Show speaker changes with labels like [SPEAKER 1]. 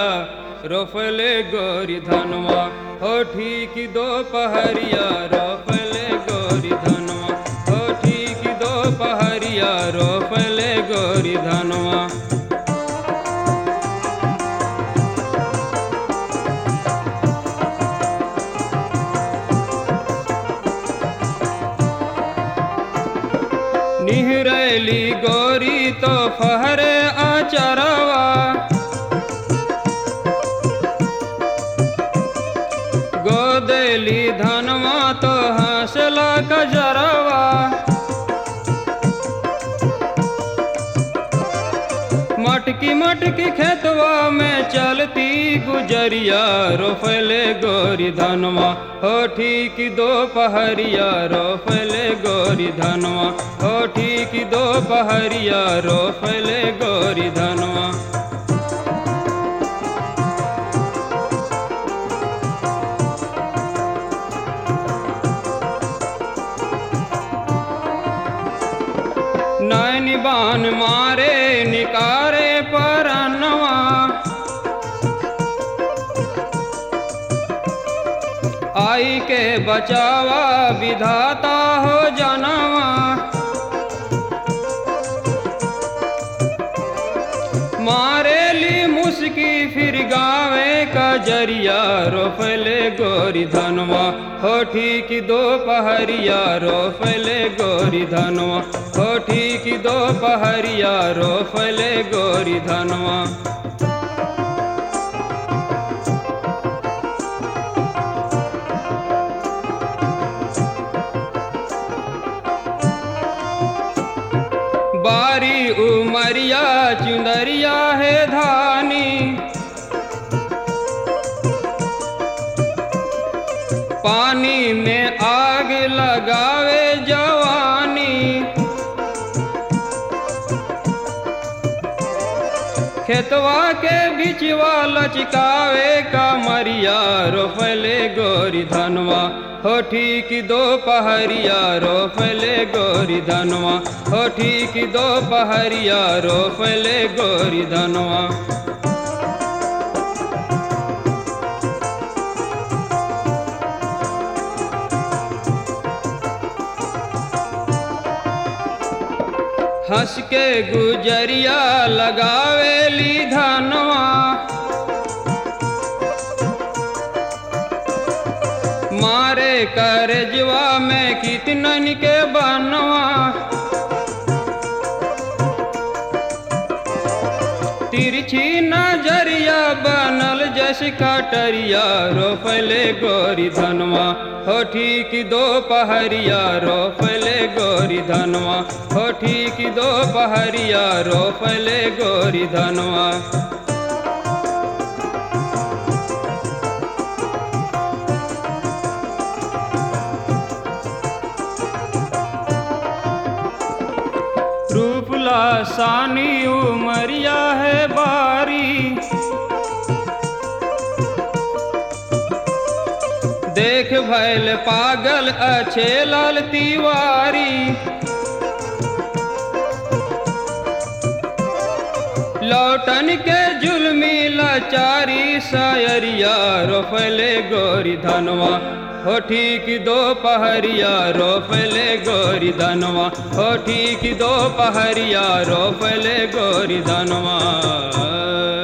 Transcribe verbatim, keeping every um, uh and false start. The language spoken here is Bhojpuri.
[SPEAKER 1] रोपले गोरी धनवा। हो ठीक दोपहरिया रोपले गोरी धनवा। हो ठीक दोपहरिया रोपले गोरी धनवा। निहरैली गोरी तो फहरे आचरवा। गोदेली धनवा तो हंसला कजरवा। मटकी मटकी खेतवा में चलती गुजरिया रोपले गोरी धनवा। हो ठीक दोपहरिया रोपले गोरी धनवा। हो ठीक दोपहरिया रोपले गोरी धनवा। नैनी बान मारे निकारे परनवा। आई के बचावा विधाता हो जनवा। मारेली मुस्की फिर गावे का जरिया रोपले गोरी धनवा। हो ठीक दोपहरिया रोपले गोरी धनवा। हो ठीक दोपहरिया रोपले गोरी धनवा। बारी उमरिया चुंदरिया है धानी। पानी में आग लगावे जवानी। खेतवा के बिचवा लचकावे कमरिया रोपले गोरी धनवा। हो ठीक दोपहरिया रोपले गोरी धनवा। हो ठीक दोपहरिया रोपले गोरी धनवा। हंस के गुजरिया लगावेली धनवा। मारे करजवा में कितनन के बनवा। तिरछी नजरिया बनल जस कटरिया रोपले गोरी धनवा। हो ठीक दोपहरिया रोपले गोरी धनवा। हो ठीक दोपहरिया रोपले गोरी धनवा। रूपला सानी उमरिया है बारी। देख भैल पागल अच्छे लाल तिवारी। लौटन के जुल्मी लाचारी सायरिया रोपले गोरी धनवा। हो ठीक दोपहरिया रोपले गोरी धनवा। हो ठीक दोपहरिया रोपले गोरी धनवा।